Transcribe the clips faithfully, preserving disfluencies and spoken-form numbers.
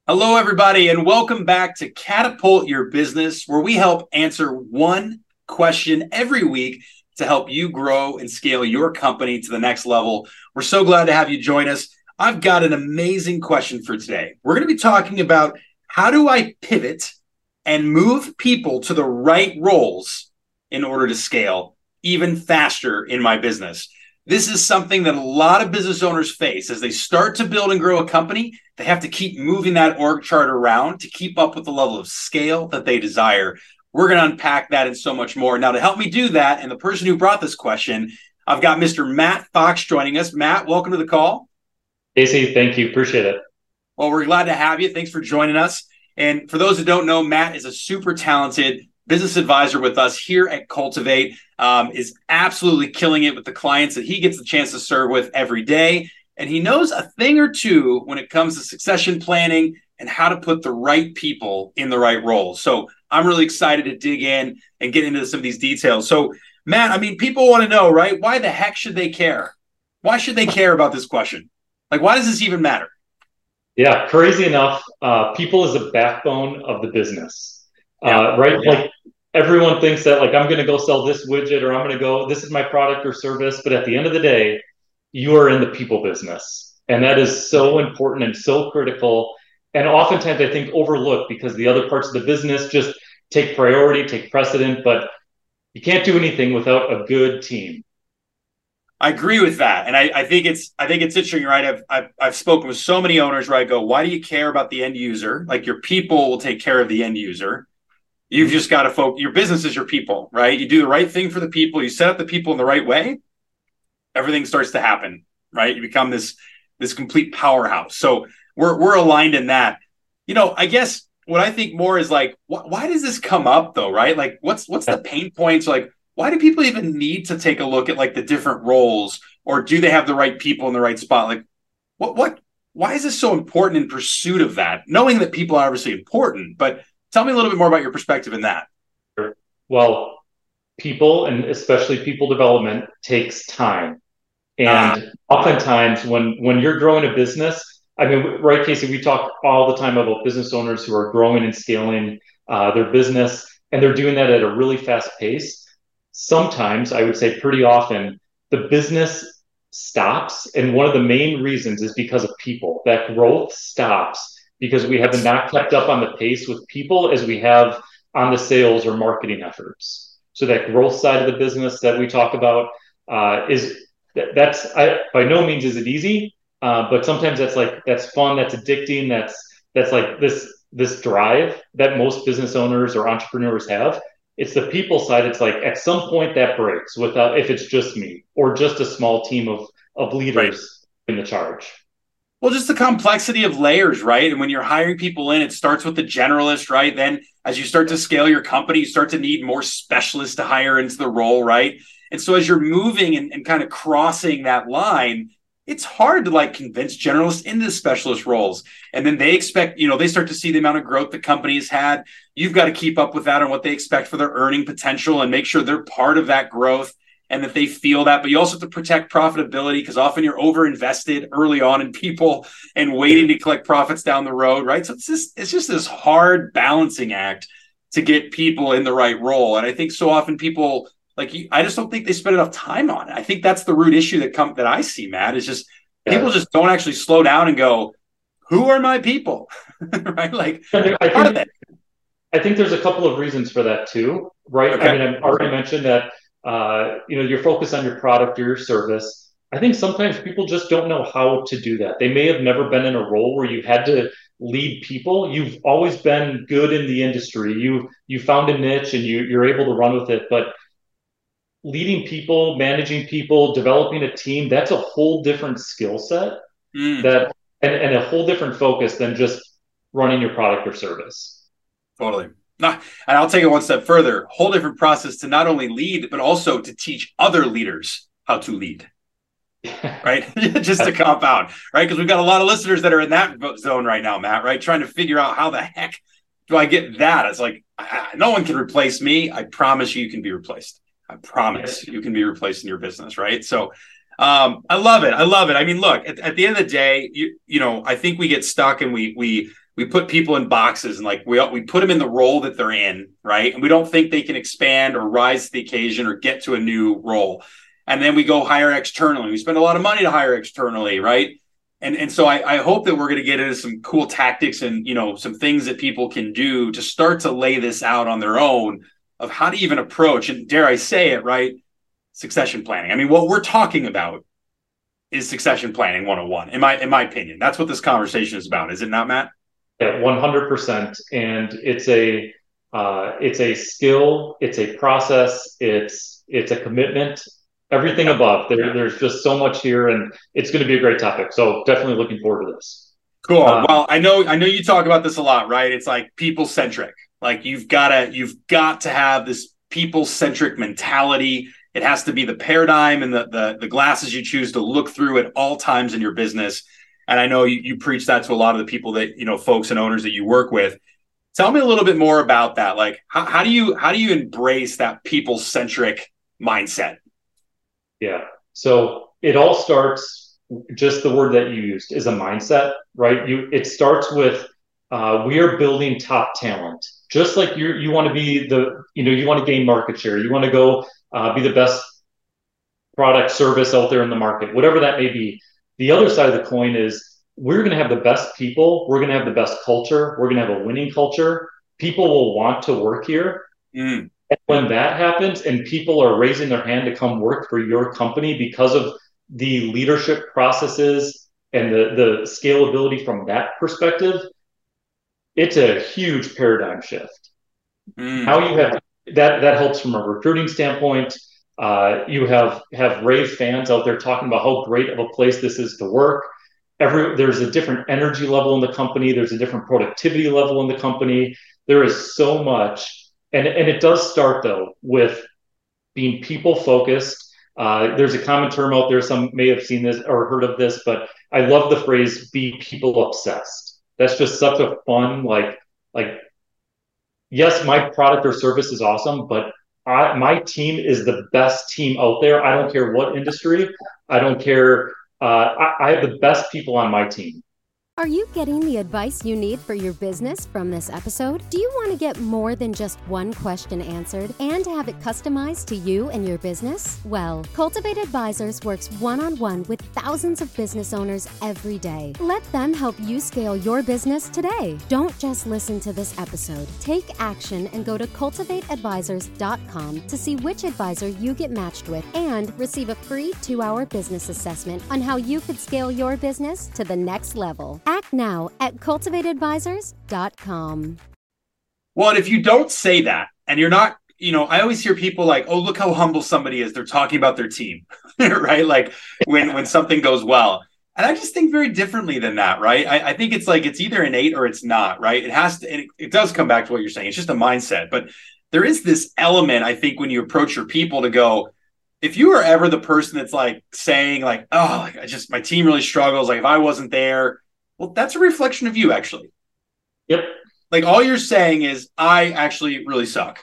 Hello, everybody, and welcome back to Catapult Your Business, where we help answer one question every week to help you grow and scale your company to the next level. We're so glad to have you join us. I've got an amazing question for today. We're going to be talking about how do I pivot and move people to the right roles in order to scale even faster in my business. This is something that a lot of business owners face as they start to build and grow a company. They have to keep moving that org chart around to keep up with the level of scale that they desire. We're going to unpack that and so much more. Now, to help me do that, and the person who brought this question, I've got Mister Matt Fox joining us. Matt, welcome to the call. Casey, thank you. Appreciate it. Well, we're glad to have you. Thanks for joining us. And for those who don't know, Matt is a super talented business advisor with us here at Cultivate, um, is absolutely killing it with the clients that he gets the chance to serve with every day. And he knows a thing or two when it comes to succession planning and how to put the right people in the right roles. So I'm really excited to dig in and get into some of these details. So, Matt, I mean, people want to know, right? Why the heck should they care? Why should they care about this question? Like, why does this even matter? Yeah, crazy enough, uh, people is the backbone of the business, Yeah. uh, right? Yeah. Like everyone thinks that like I'm going to go sell this widget or I'm going to go, this is my product or service. But at the end of the day, you are in the people business. And that is so important and so critical. And oftentimes I think overlooked because the other parts of the business just take priority, take precedent, but you can't do anything without a good team. I agree with that. And I, I think it's I think it's interesting, right? I've, I've I've spoken with so many owners where I go, why do you care about the end user? Like your people will take care of the end user. You've just got to focus. Your business is your people, right? You do the right thing for the people. You set up the people in the right way. Everything starts to happen, right? You become this this complete powerhouse. So we're we're aligned in that. You know, I guess what I think more is like, wh- why does this come up though, right? Like, what's what's the pain points? Like, why do people even need to take a look at like the different roles, or do they have the right people in the right spot? Like, what what why is this so important in pursuit of that? Knowing that people are obviously important, but tell me a little bit more about your perspective in that. Well, people and especially people development takes time. Uh, And oftentimes when when you're growing a business, I mean, right, Casey, we talk all the time about business owners who are growing and scaling uh, their business, and they're doing that at a really fast pace. Sometimes, I would say pretty often, the business stops. And one of the main reasons is because of people. That growth stops because we have not kept up on the pace with people as we have on the sales or marketing efforts. So that growth side of the business that we talk about uh, is that, that's I, by no means is it easy, uh, but sometimes that's like that's fun, that's addicting, that's that's like this this drive that most business owners or entrepreneurs have. It's the people side. It's like at some point that breaks without if it's just me or just a small team of of right. leaders in the charge. Well, just the complexity of layers, right? And when you're hiring people in, it starts with the generalist, right? Then as you start to scale your company, you start to need more specialists to hire into the role, right? And so as you're moving and, and kind of crossing that line, it's hard to like convince generalists into specialist roles. And then they expect, you know, they start to see the amount of growth the company has had. You've got to keep up with that and what they expect for their earning potential and make sure they're part of that growth and that they feel that. But you also have to protect profitability because often you're over invested early on in people and waiting to collect profits down the road, right? So it's just it's just this hard balancing act to get people in the right role. And I think so often people like I just don't think they spend enough time on it. I think that's the root issue that come that I see, Matt, is just people Yeah. just don't actually slow down and go, who are my people? Right? Like, I are think they? I think there's a couple of reasons for that too, right? I Okay. mean, I've already mentioned that uh, you know, you're focused on your product or your service. I think sometimes people just don't know how to do that. They may have never been in a role where you had to lead people. You've always been good in the industry. You you found a niche and you you're able to run with it. But leading people, managing people, developing a team, that's a whole different skill set Mm, that and, and a whole different focus than just running your product or service. totally. Nah, and I'll take it one step further. Whole different process to not only lead, but also to teach other leaders how to lead. Right? Just to compound, right? Because we've got a lot of listeners that are in that zone right now, Matt, right? Trying to figure out how the heck do I get that? It's like, ah, no one can replace me. I promise you, you can be replaced. I promise you can be replaced in your business, right? So um, I love it. I love it. I mean, look, at, at the end of the day, you, you know, I think we get stuck and we, we, we put people in boxes and like we we put them in the role that they're in, right? And we don't think they can expand or rise to the occasion or get to a new role. And then we go hire externally. We spend a lot of money to hire externally, right? And and so I, I hope that we're going to get into some cool tactics and, you know, some things that people can do to start to lay this out on their own of how to even approach, and dare I say it, right? Succession planning. I mean, what we're talking about is succession planning one oh one, in my in my opinion. That's what this conversation is about, is it not, Matt? Yeah, one hundred percent. And it's a uh, it's a skill, it's a process, it's it's a commitment, everything above. There, there's just so much here, and it's going to be a great topic. So definitely looking forward to this. Cool. Um, well, I know I know you talk about this a lot, right? It's like people centric. Like you've got to you've got to have this people centric mentality. It has to be the paradigm and the, the the glasses you choose to look through at all times in your business. And I know you, you preach that to a lot of the people that, you know, folks and owners that you work with. Tell me a little bit more about that. Like, how, how do you how do you embrace that people centric mindset? Yeah. So it all starts, just the word that you used is a mindset, right? You it starts with uh, we are building top talent. Just like you you want to be the, you know, you want to gain market share. You want to go uh, be the best product service out there in the market, whatever that may be. The other side of the coin is we're going to have the best people. We're going to have the best culture. We're going to have a winning culture. People will want to work here. Mm. And when that happens and people are raising their hand to come work for your company because of the leadership processes and the, the scalability from that perspective, it's a huge paradigm shift. Mm. How you have that, that helps from a recruiting standpoint. Uh, you have have rave fans out there talking about how great of a place this is to work. Every there's a different energy level in the company. There's a different productivity level in the company. There is so much, and and it does start though with being people focused. Uh, there's a common term out there. Some may have seen this or heard of this, but I love the phrase "be people obsessed." That's just such a fun like like. Yes, my product or service is awesome, but I, my team is the best team out there. I don't care what industry. I don't care. Uh, I, I have the best people on my team. Are you getting the advice you need for your business from this episode? Do you want to get more than just one question answered and have it customized to you and your business? Well, Cultivate Advisors works one-on-one with thousands of business owners every day. Let them help you scale your business today. Don't just listen to this episode. Take action and go to cultivate advisors dot com to see which advisor you get matched with and receive a free two-hour business assessment on how you could scale your business to the next level. Act now at cultivate advisors dot com. Well, and if you don't say that and you're not, you know, I always hear people like, oh, look how humble somebody is. They're talking about their team, right? Like when, when something goes well. And I just think very differently than that, right? I, I think it's like it's either innate or it's not, right? It has to, and it, it does come back to what you're saying. It's just a mindset. But there is this element, I think, when you approach your people to go, if you are ever the person that's like saying like, oh, like, I just, my team really struggles. Like if I wasn't there, well, that's a reflection of you, actually. Yep. Like all you're saying is, I actually really suck.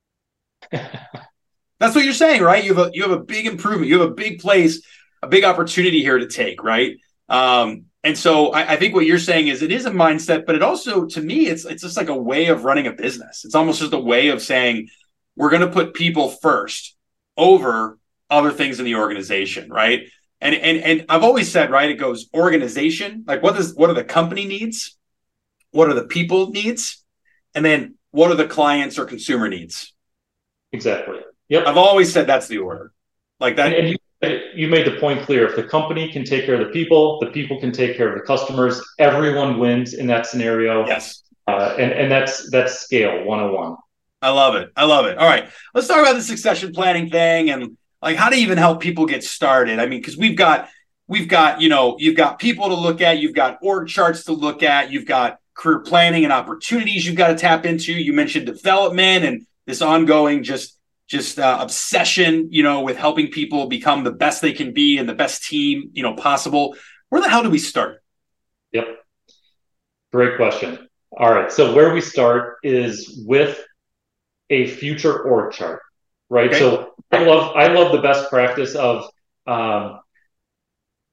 That's what you're saying, right? You have a you have a big improvement. You have a big place, a big opportunity here to take, right? Um, and so I, I think what you're saying is it is a mindset, but it also, to me, it's it's just like a way of running a business. It's almost just a way of saying we're going to put people first over other things in the organization, right? And, and and I've always said, right, it goes organization, like what is what are the company needs? What are the people needs? And then what are the clients or consumer needs? Exactly. Yep. I've always said that's the order. Like that. And, and you, you made the point clear. If the company can take care of the people, the people can take care of the customers. Everyone wins in that scenario. Yes. Uh, and, and that's that's scale one oh one. I love it. I love it. All right. Let's talk about the succession planning thing and like how to even help people get started. I mean, because we've got, we've got, you know, you've got people to look at, you've got org charts to look at, you've got career planning and opportunities you've got to tap into. You mentioned development and this ongoing just, just uh, obsession, you know, with helping people become the best they can be and the best team, you know, possible. Where the hell do we start? Yep. Great question. All right. So where we start is with a future org chart, right? Okay. So I love I love the best practice of um,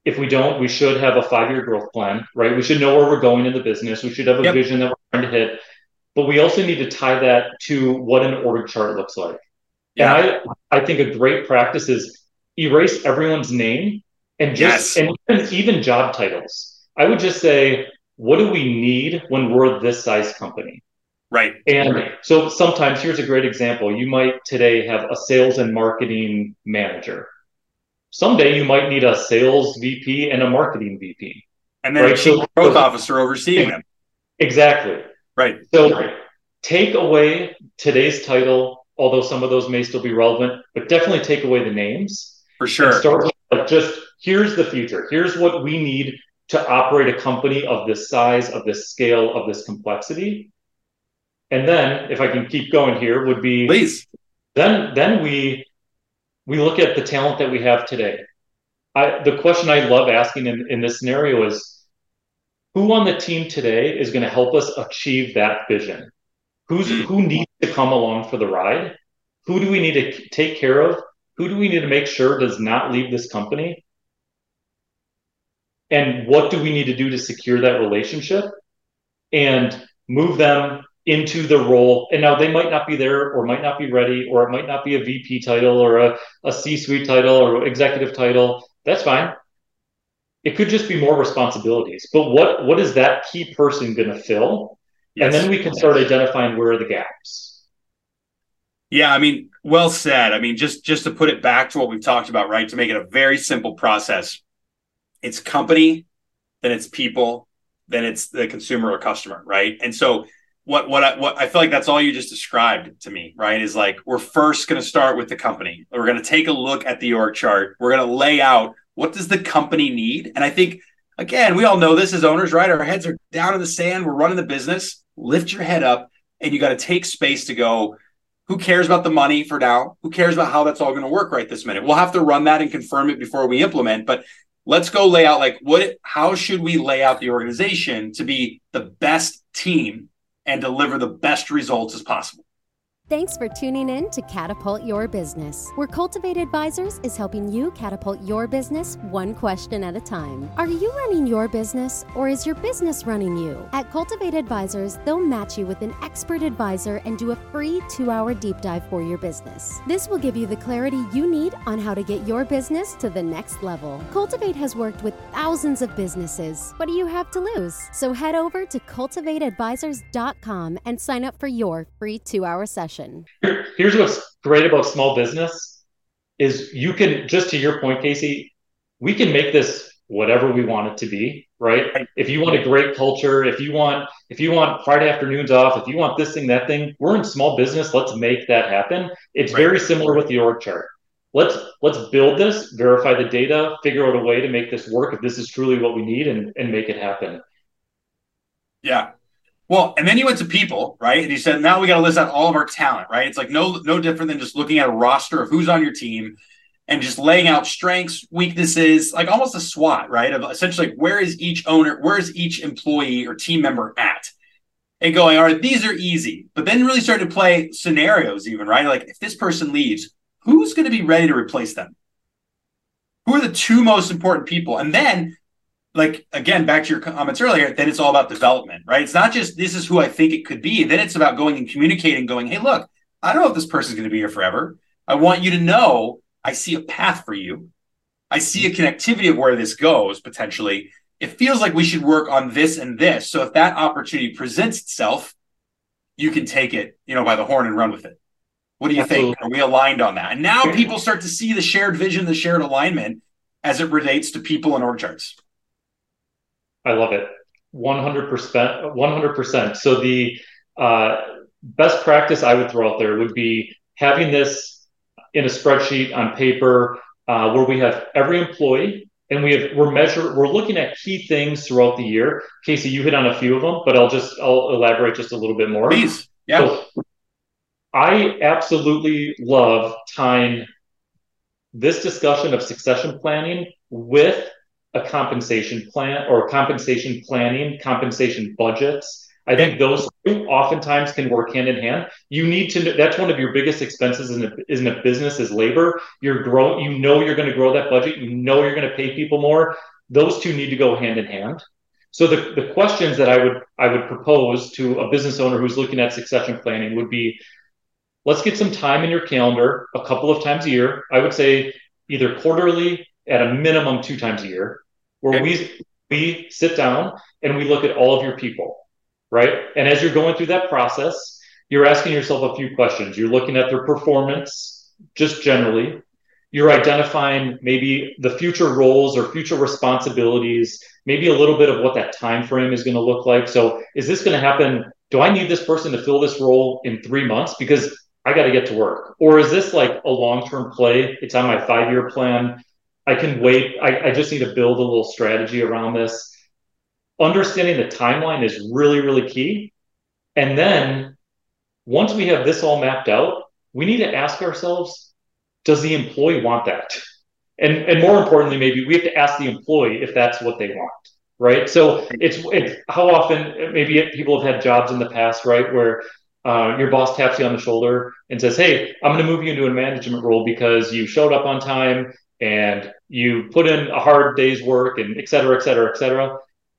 If we don't, we should have a five-year growth plan, right? We should know where we're going in the business. We should have a yep. vision that we're trying to hit. But we also need to tie that to what an org chart looks like. Yeah. And I, I think a great practice is erase everyone's name and just, yes. and even, even job titles. I would just say, what do we need when we're this size company? Right. And right. so sometimes, here's a great example. You might today have a sales and marketing manager. Someday you might need a sales V P and a marketing V P. And then right? a chief so, growth so, officer overseeing them. Exactly. Right. So right. take away today's title, although some of those may still be relevant, but definitely take away the names. For sure. And start with like just, here's the future. Here's what we need to operate a company of this size, of this scale, of this complexity. And then, if I can keep going here, would be please. Then, then we we look at the talent that we have today. I, the question I love asking in, in this scenario is, who on the team today is going to help us achieve that vision? Who's who needs to come along for the ride? Who do we need to take care of? Who do we need to make sure does not leave this company? And what do we need to do to secure that relationship and move them into the role? And now they might not be there or might not be ready, or it might not be a V P title or a, a C-suite title or executive title. That's fine. It could just be more responsibilities. But what, what is that key person going to fill? Yes. And then we can start identifying where are the gaps. Yeah, I mean, well said. I mean, just, just to put it back to what we've talked about, right? To make it a very simple process. It's company, then it's people, then it's the consumer or customer, right? And so what what I what I feel like that's all you just described to me, right? Is like, we're first going to start with the company. We're going to take a look at the org chart. We're going to lay out, what does the company need? And I think, again, we all know this as owners, right? Our heads are down in the sand. We're running the business. Lift your head up, and you got to take space to go, who cares about the money for now? Who cares about how that's all going to work right this minute? We'll have to run that and confirm it before we implement, but let's go lay out, like, what, how should we lay out the organization to be the best team and deliver the best results as possible? Thanks for tuning in to Catapult Your Business, where Cultivate Advisors is helping you catapult your business one question at a time. Are you running your business, or is your business running you? At Cultivate Advisors, they'll match you with an expert advisor and do a free two-hour deep dive for your business. This will give you the clarity you need on how to get your business to the next level. Cultivate has worked with thousands of businesses. What do you have to lose? So head over to cultivate advisors dot com and sign up for your free two-hour session. Here, here's what's great about small business is you can, just to your point, Casey, we can make this whatever we want it to be, right? If you want a great culture, if you want, if you want Friday afternoons off, if you want this thing, that thing, we're in small business. Let's make that happen. It's right. Very similar with the org chart. Let's, let's build this, verify the data, figure out a way to make this work if this is truly what we need, and, and make it happen. Yeah. Well, and then you went to people, right? And you said, now we got to list out all of our talent, right? It's like no, no different than just looking at a roster of who's on your team and just laying out strengths, weaknesses, like almost a SWOT, right? Of essentially, like, where is each owner, where is each employee or team member at? And going, all right, these are easy. But then really start to play scenarios even, right? Like, if this person leaves, who's going to be ready to replace them? Who are the two most important people? And then, like, again, back to your comments earlier, then it's all about development, right? It's not just, this is who I think it could be. Then it's about going and communicating, going, hey, look, I don't know if this person's going to be here forever. I want you to know I see a path for you. I see a connectivity of where this goes potentially. It feels like we should work on this and this. So if that opportunity presents itself, you can take it, you know, by the horn and run with it. What do you Absolutely. think? Are we aligned on that? And now people start to see the shared vision, the shared alignment as it relates to people and org charts. I love it. one hundred percent. one hundred percent. So the uh, best practice I would throw out there would be having this in a spreadsheet on paper uh, where we have every employee, and we have, we're measuring, we're looking at key things throughout the year. Casey, you hit on a few of them, but I'll just, I'll elaborate just a little bit more. Please. Yeah. So I absolutely love tying this discussion of succession planning with a compensation plan or compensation planning, compensation budgets. I think those two oftentimes can work hand in hand. You need to, that's one of your biggest expenses in a, in a business is labor. You're growing, you know, you're going to grow that budget. You know, you're going to pay people more. those two need to go hand in hand. So the, the questions that I would I would propose to a business owner who's looking at succession planning would be, let's get some time in your calendar a couple of times a year. I would say either quarterly, at a minimum two times a year, where we we sit down and we look at all of your people, right? And as you're going through that process, you're asking yourself a few questions. You're looking at their performance, just generally. You're identifying maybe the future roles or future responsibilities, maybe a little bit of what that time frame is going to look like. So is this going to happen? Do I need this person to fill this role in three months? Because I got to get to work. Or is this like a long-term play? It's on my five-year plan. I can wait. I, I just need to build a little strategy around this. Understanding the timeline is really, really key. And then once we have this all mapped out, we need to ask ourselves, does the employee want that? And and more importantly, maybe we have to ask the employee if that's what they want, right? So it's, it's how often maybe people have had jobs in the past, right, where uh, your boss taps you on the shoulder and says, hey, I'm going to move you into a management role because you showed up on time and you put in a hard day's work and et cetera, et cetera, et cetera.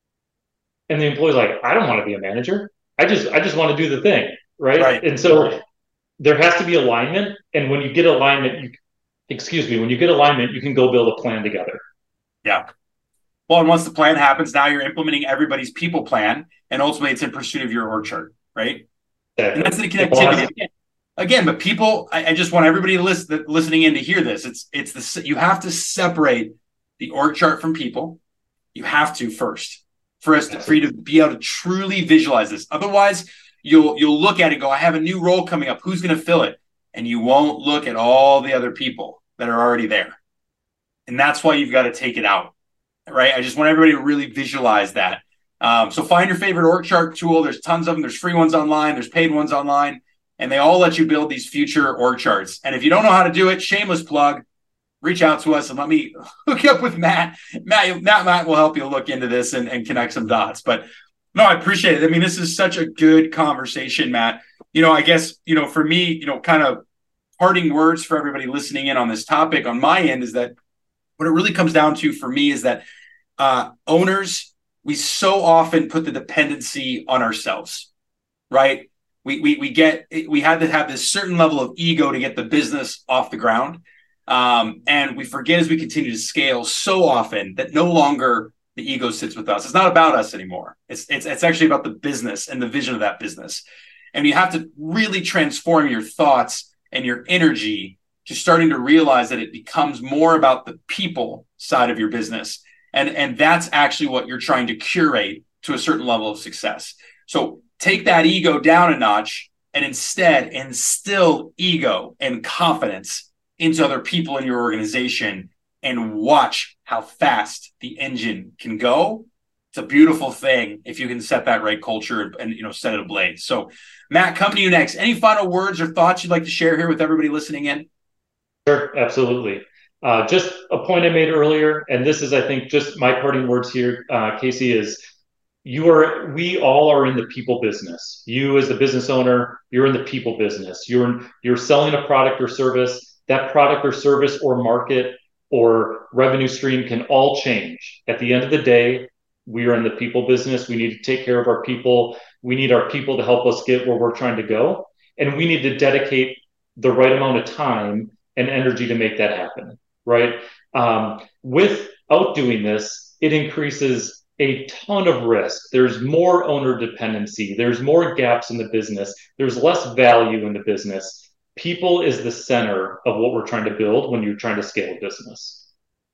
And the employee's like, I don't want to be a manager. I just I just want to do the thing, right? right. And so right. there has to be alignment. And when you get alignment, you, excuse me, when you get alignment, you can go build a plan together. Yeah. Well, and once the plan happens, now you're implementing everybody's people plan. And ultimately, it's in pursuit of your org chart, right? Exactly. And that's the connectivity. Again, again but people, I, I just want everybody listen, listening in to hear this. It's it's the you have to separate the org chart from people. You have to first for us to, for you to be able to truly visualize this. Otherwise, You'll you'll look at it and go, I have a new role coming up. Who's going to fill it? And you won't look at all the other people that are already there. And that's why you've got to take it out, right? I just want everybody to really visualize that. Um, so find your favorite org chart tool. There's tons of them. There's free ones online. There's paid ones online. And they all let you build these future org charts. And if you don't know how to do it, shameless plug, reach out to us and let me hook you up with Matt. Matt, Matt, Matt will help you look into this and, and connect some dots. But no, I appreciate it. I mean, this is such a good conversation, Matt. You know, I guess, you know, for me, you know, kind of parting words for everybody listening in on this topic on my end is that what it really comes down to for me is that uh, owners, we so often put the dependency on ourselves, right? We, we, we get, we had to have this certain level of ego to get the business off the ground. Um, and we forget as we continue to scale so often that no longer the ego sits with us. It's not about us anymore. It's, it's it's actually about the business and the vision of that business. And you have to really transform your thoughts and your energy to starting to realize that it becomes more about the people side of your business. And, and that's actually what you're trying to curate to a certain level of success. So take that ego down a notch and instead instill ego and confidence into other people in your organization and watch how fast the engine can go. It's a beautiful thing if you can set that right culture and, and you know set it ablaze. So, Matt, coming to you next. Any final words or thoughts you'd like to share here with everybody listening in? Sure, absolutely. Uh, just a point I made earlier, and this is, I think, just my parting words here, uh, Casey, is you are. We all are in the people business. You, as the business owner, you're in the people business. You're you're selling a product or service. That product or service or market or revenue stream can all change. At the end of the day, we are in the people business. We need to take care of our people. We need our people to help us get where we're trying to go. And we need to dedicate the right amount of time and energy to make that happen, right? Um, without doing this, it increases a ton of risk. There's more owner dependency. There's more gaps in the business. There's less value in the business. People is the center of what we're trying to build when you're trying to scale a business.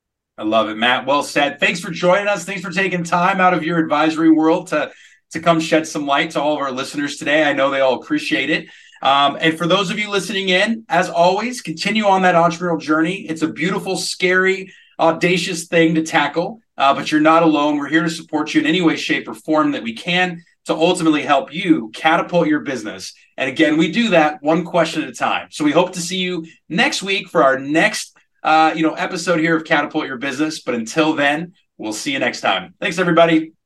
I love it, Matt. Well said. Thanks for joining us. Thanks for taking time out of your advisory world to, to come shed some light to all of our listeners today. I know they all appreciate it. Um, and for those of you listening in, as always, continue on that entrepreneurial journey. It's a beautiful, scary, audacious thing to tackle, uh, but you're not alone. We're here to support you in any way, shape, or form that we can to ultimately help you catapult your business. And again, we do that one question at a time. So we hope to see you next week for our next uh, you know, episode here of Catapult Your Business. But until then, we'll see you next time. Thanks, everybody.